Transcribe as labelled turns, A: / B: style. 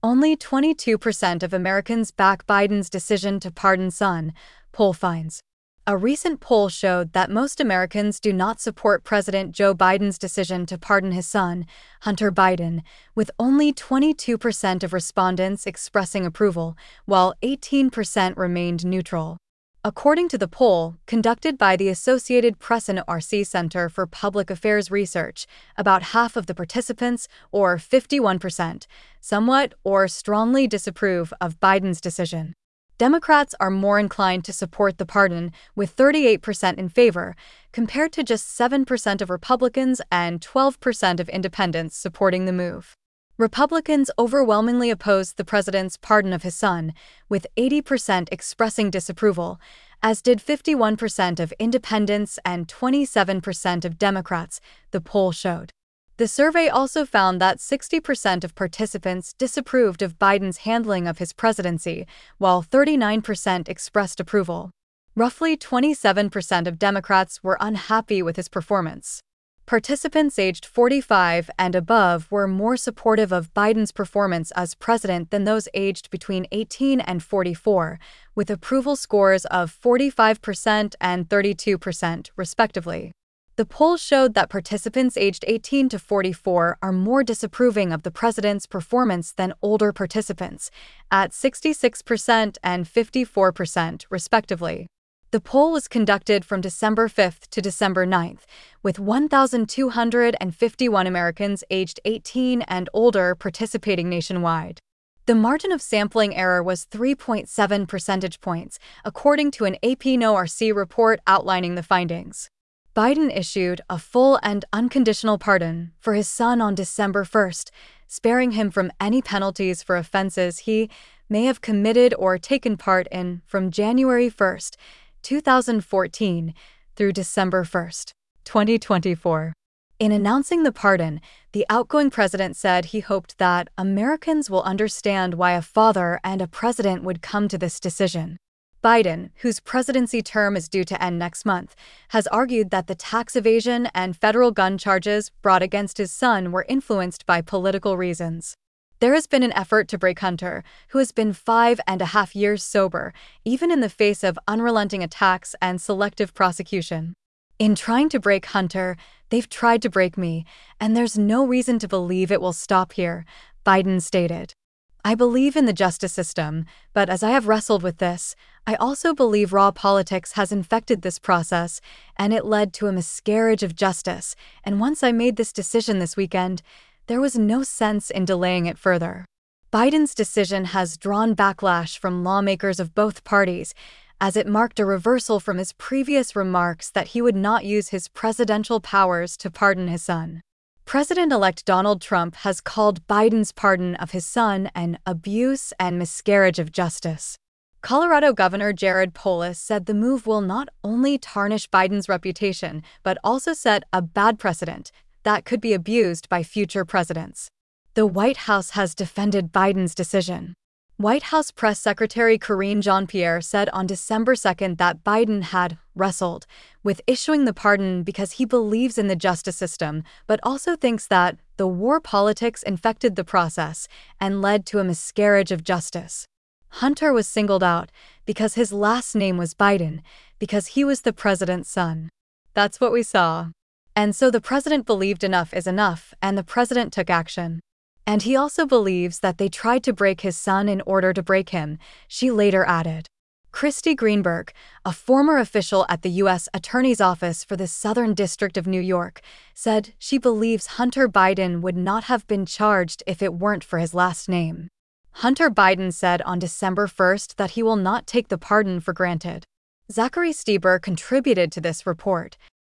A: Only 22% of Americans back Biden's decision to pardon son, poll finds. A recent poll showed that most Americans do not support President Joe Biden's decision to pardon his son, Hunter Biden, with only 22% of respondents expressing approval, while 18% remained neutral. According to the poll, conducted by the Associated Press and RC Center for Public Affairs Research, about half of the participants, or 51%, somewhat or strongly disapprove of Biden's decision. Democrats are more inclined to support the pardon, with 38% in favor, compared to just 7% of Republicans and 12% of independents supporting the move. Republicans overwhelmingly opposed the president's pardon of his son, with 80% expressing disapproval, as did 51% of independents and 27% of Democrats, the poll showed. The survey also found that 60% of participants disapproved of Biden's handling of his presidency, while 39% expressed approval. Roughly 27% of Democrats were unhappy with his performance. Participants aged 45 and above were more supportive of Biden's performance as president than those aged between 18 and 44, with approval scores of 45% and 32%, respectively. The poll showed that participants aged 18 to 44 are more disapproving of the president's performance than older participants, at 66% and 54%, respectively. The poll was conducted from December 5th to December 9th, with 1,251 Americans aged 18 and older participating nationwide. The margin of sampling error was 3.7 percentage points, according to an AP NORC report outlining the findings. Biden issued a full and unconditional pardon for his son on December 1st, sparing him from any penalties for offenses he may have committed or taken part in from January 1st, 2014 through December 1st, 2024. In announcing the pardon, the outgoing president said he hoped that Americans will understand why a father and a president would come to this decision. Biden, whose presidency term is due to end next month, has argued that the tax evasion and federal gun charges brought against his son were influenced by political reasons. There has been an effort to break Hunter, who has been 5.5 years sober, even in the face of unrelenting attacks and selective prosecution. In trying to break Hunter, they've tried to break me, and there's no reason to believe it will stop here, Biden stated. I believe in the justice system, but as I have wrestled with this, I also believe raw politics has infected this process, and it led to a miscarriage of justice, and once I made this decision this weekend, there was no sense in delaying it further. Biden's decision has drawn backlash from lawmakers of both parties, as it marked a reversal from his previous remarks that he would not use his presidential powers to pardon his son. President-elect Donald Trump has called Biden's pardon of his son an abuse and miscarriage of justice. Colorado Governor Jared Polis said the move will not only tarnish Biden's reputation, but also set a bad precedent that could be abused by future presidents. The White House has defended Biden's decision. White House Press Secretary Karine Jean-Pierre said on December 2nd that Biden had wrestled with issuing the pardon because he believes in the justice system, but also thinks that the war politics infected the process and led to a miscarriage of justice. Hunter was singled out because his last name was Biden, because he was the president's son. That's what we saw. And so the president believed enough is enough, and the president took action. And he also believes that they tried to break his son in order to break him, she later added. Christy Greenberg, a former official at the U.S. Attorney's Office for the Southern District of New York, said she believes Hunter Biden would not have been charged if it weren't for his last name. Hunter Biden said on December 1st that he will not take the pardon for granted. Zachary Stieber contributed to this report.